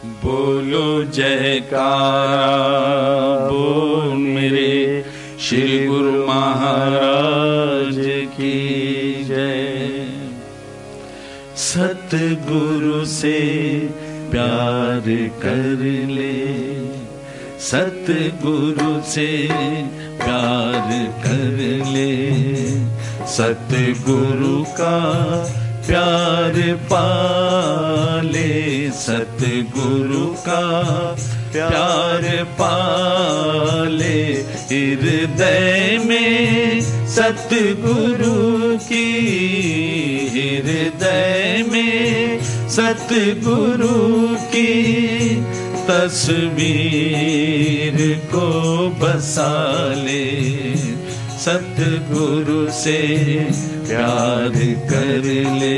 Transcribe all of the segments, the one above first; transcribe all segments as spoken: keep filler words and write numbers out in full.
बोलो जयकारा बोल मेरे श्री गुरु महाराज की जय। सतगुरु से प्यार कर ले, सतगुरु से प्यार कर ले, सतगुरु का प्यार पाले, सतगुरु का प्यार पाले। हृदय में सतगुरु की, हृदय में सतगुरु की तस्वीर को बसा ले, सतगुरु से प्यार कर ले।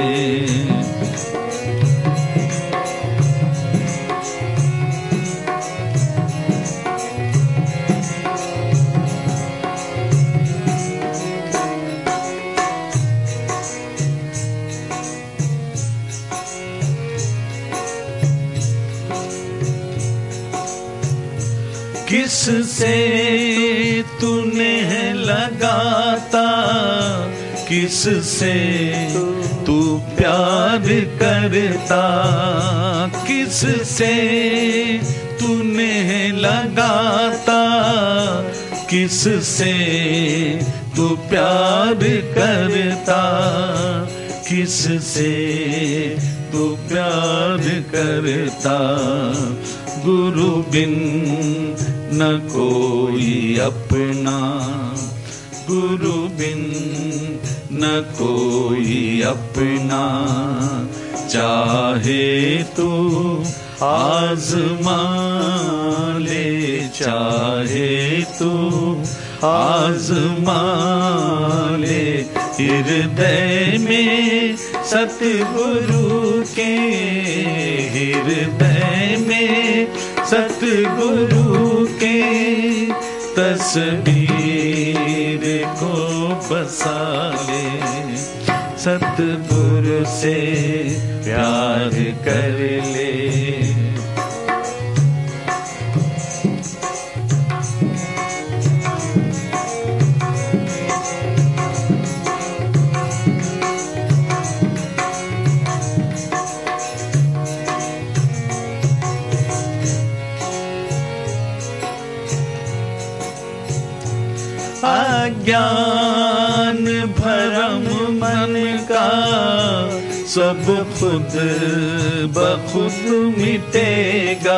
किससे तूने लगाता, किससे तू प्यार करता, किससे तूने लगाता, किससे तू प्यार करता, किससे तू प्यार करता। गुरु बिन न कोई अपना, गुरु बिन न कोई अपना, चाहे तू आज़मा ले, चाहे तू आज़मा ले। हृदय में सतगुरु के, हृदय में सतगुरु के तस्वीर को बसा ले, सतगुरु से प्यार कर ले। अज्ञान भरम मन का सब खुद बखुद मिटेगा,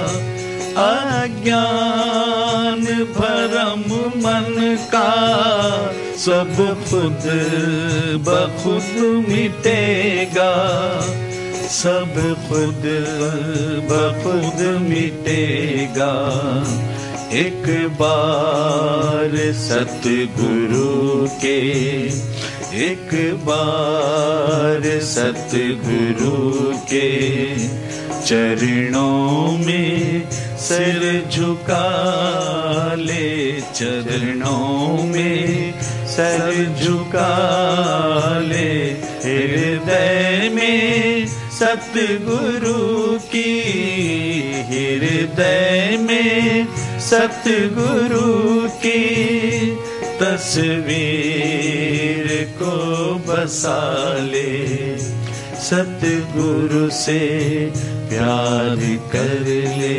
अज्ञान भरम मन का सब खुद बखुद मिटेगा, सब खुद बखुद मिटेगा। एक बार सतगुरु के, एक बार सतगुरु के चरणों में सिर झुका ले, चरणों में सिर झुका ले। हृदय में सतगुरु की, हृदय में सतगुरु की तस्वीर को बसा ले, सतगुरु से प्यार कर ले।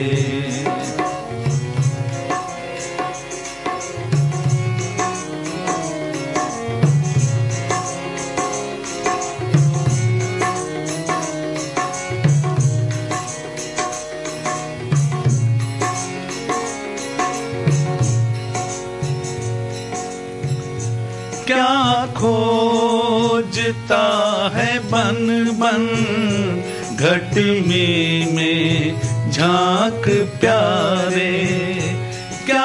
क्या खोजता है बन बन घट में झांक प्यारे, क्या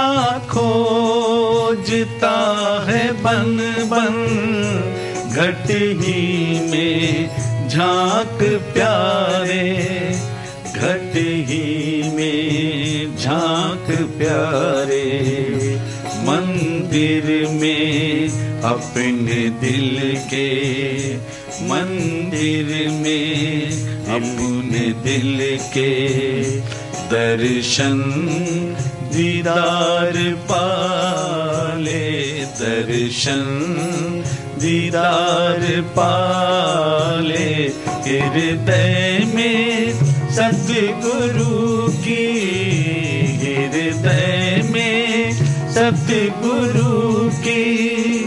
खोजता है बन बन घट ही में झांक प्यारे, घट ही में झांक प्यारे। मंदिर में अपने दिल के मंदिर में अपने दिल के दर्शन दीदार पाले, दर्शन दीदार पाले। हृदय में सतगुरु की, हृदय में सतगुरु की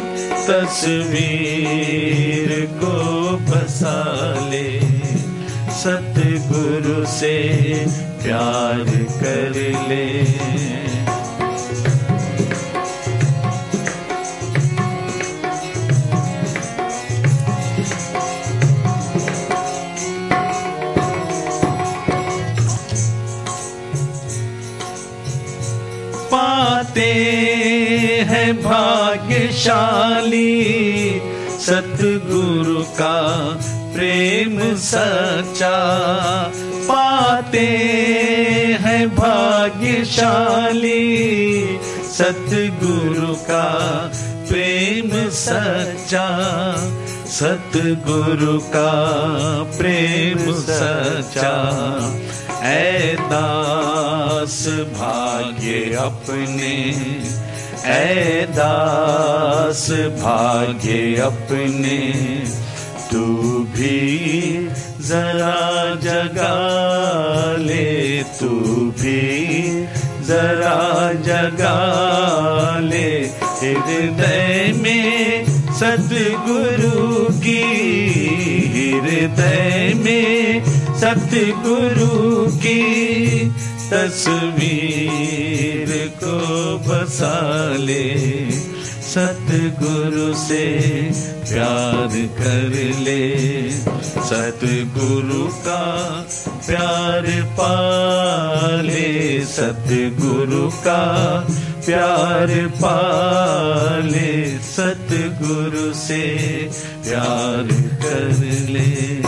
तस्वीर को बसा ले। सतगुरु से प्यार कर ले। पाते हैं भाग्यशाली सतगुरु का प्रेम सच्चा। पाते हैं भाग्यशाली सतगुरु का प्रेम सच्चा। सतगुरु का प्रेम सच्चा। ऐ दास भाग्य अपने, ऐ दास भाग्य अपने, तू भी जरा जगा ले, तू भी जरा जगा ले। हृदय में सतगुरु की, हृदय में सतगुरु की तस्वीर को बसा ले। सतगुरु से प्यार कर ले। सतगुरु का प्यार पाले, सतगुरु का प्यार पाले। सतगुरु से प्यार कर ले।